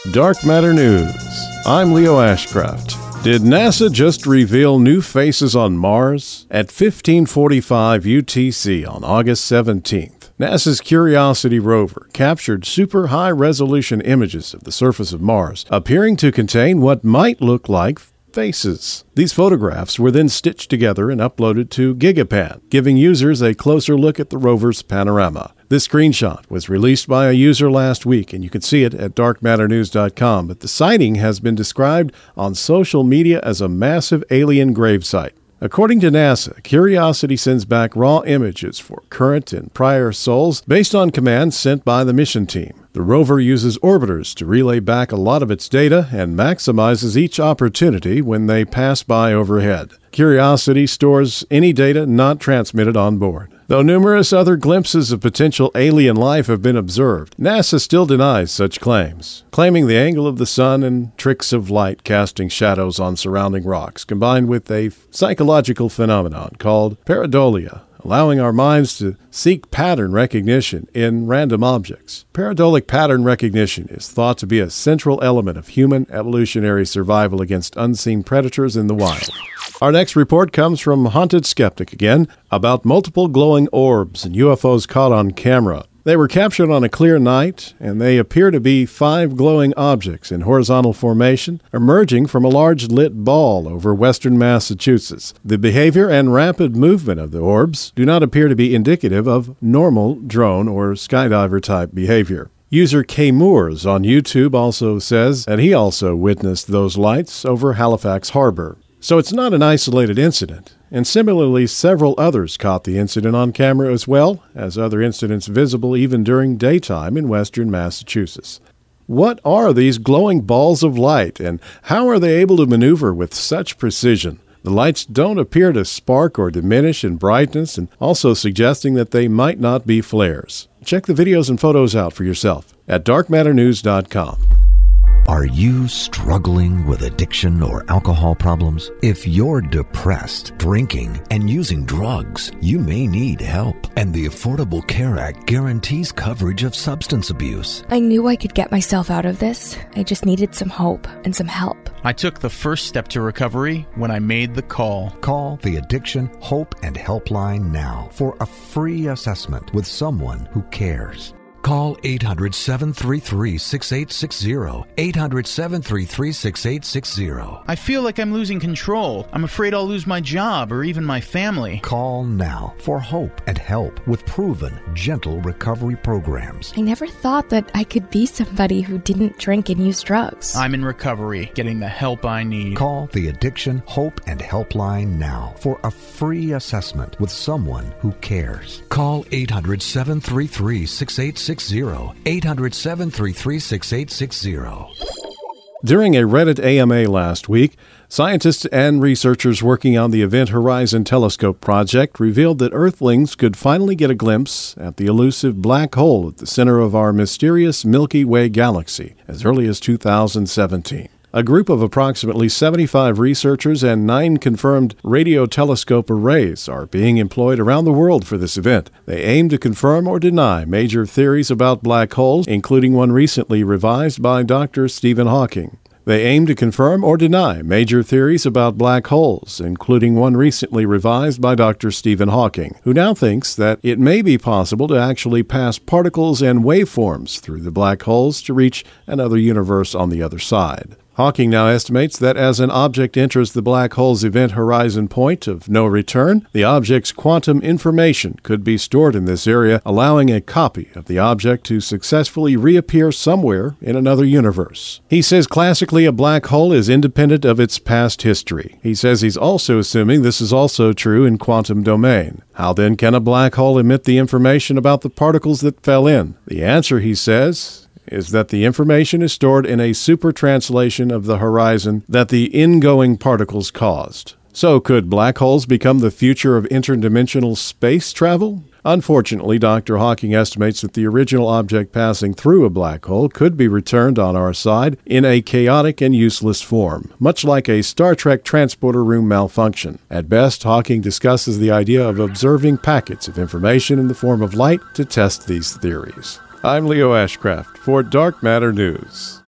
Dark Matter News. I'm Leo Ashcraft. Did NASA just reveal new faces on Mars? At 1545 UTC on August 17th, NASA's Curiosity rover captured super high-resolution images of the surface of Mars, appearing to contain what might look like faces. These photographs were then stitched together and uploaded to GigaPan, giving users a closer look at the rover's panorama. This screenshot was released by a user last week, and you can see it at darkmatternews.com, but the sighting has been described on social media as a massive alien gravesite. According to NASA, Curiosity sends back raw images for current and prior sols based on commands sent by the mission team. The rover uses orbiters to relay back a lot of its data and maximizes each opportunity when they pass by overhead. Curiosity stores any data not transmitted on board. Though numerous other glimpses of potential alien life have been observed, NASA still denies such claims, claiming the angle of the sun and tricks of light casting shadows on surrounding rocks, combined with a psychological phenomenon called pareidolia, allowing our minds to seek pattern recognition in random objects. Pareidotic pattern recognition is thought to be a central element of human evolutionary survival against unseen predators in the wild. Our next report comes from Haunted Skeptic again, about multiple glowing orbs and UFOs caught on camera. They were captured on a clear night, and they appear to be 5 glowing objects in horizontal formation emerging from a large lit ball over western Massachusetts. The behavior and rapid movement of the orbs do not appear to be indicative of normal drone or skydiver-type behavior. User K. Moores on YouTube also says that he also witnessed those lights over Halifax Harbor. So it's not an isolated incident, and similarly several others caught the incident on camera as well as other incidents visible even during daytime in western Massachusetts. What are these glowing balls of light, and how are they able to maneuver with such precision? The lights don't appear to spark or diminish in brightness, and also suggesting that they might not be flares. Check the videos and photos out for yourself at darkmatternews.com. Are you struggling with addiction or alcohol problems? If you're depressed, drinking, and using drugs, you may need help. And the Affordable Care Act guarantees coverage of substance abuse. I knew I could get myself out of this. I just needed some hope and some help. I took the first step to recovery when I made the call. Call the Addiction, Hope, and Helpline now for a free assessment with someone who cares. Call 800-733-6860, 800-733-6860. I feel like I'm losing control. I'm afraid I'll lose my job or even my family. Call now for hope and help with proven, gentle recovery programs. I never thought that I could be somebody who didn't drink and use drugs. I'm in recovery, getting the help I need. Call the Addiction, Hope, and Helpline now for a free assessment with someone who cares. Call 800-733-6860. 800-733-6860. During a Reddit AMA last week, scientists and researchers working on the Event Horizon Telescope project revealed that Earthlings could finally get a glimpse at the elusive black hole at the center of our mysterious Milky Way galaxy as early as 2017. A group of approximately 75 researchers and 9 confirmed radio telescope arrays are being employed around the world for this event. They aim to confirm or deny major theories about black holes, including one recently revised by Dr. Stephen Hawking. They aim to confirm or deny major theories about black holes, including one recently revised by Dr. Stephen Hawking, who now thinks that it may be possible to actually pass particles and waveforms through the black holes to reach another universe on the other side. Hawking now estimates that as an object enters the black hole's event horizon point of no return, the object's quantum information could be stored in this area, allowing a copy of the object to successfully reappear somewhere in another universe. He says classically a black hole is independent of its past history. He says he's also assuming this is also true in quantum domain. How then can a black hole emit the information about the particles that fell in? The answer, he says, is that the information is stored in a super translation of the horizon that the ingoing particles caused. So could black holes become the future of interdimensional space travel? Unfortunately, Dr. Hawking estimates that the original object passing through a black hole could be returned on our side in a chaotic and useless form, much like a Star Trek transporter room malfunction. At best, Hawking discusses the idea of observing packets of information in the form of light to test these theories. I'm Leo Ashcraft for Dark Matter News.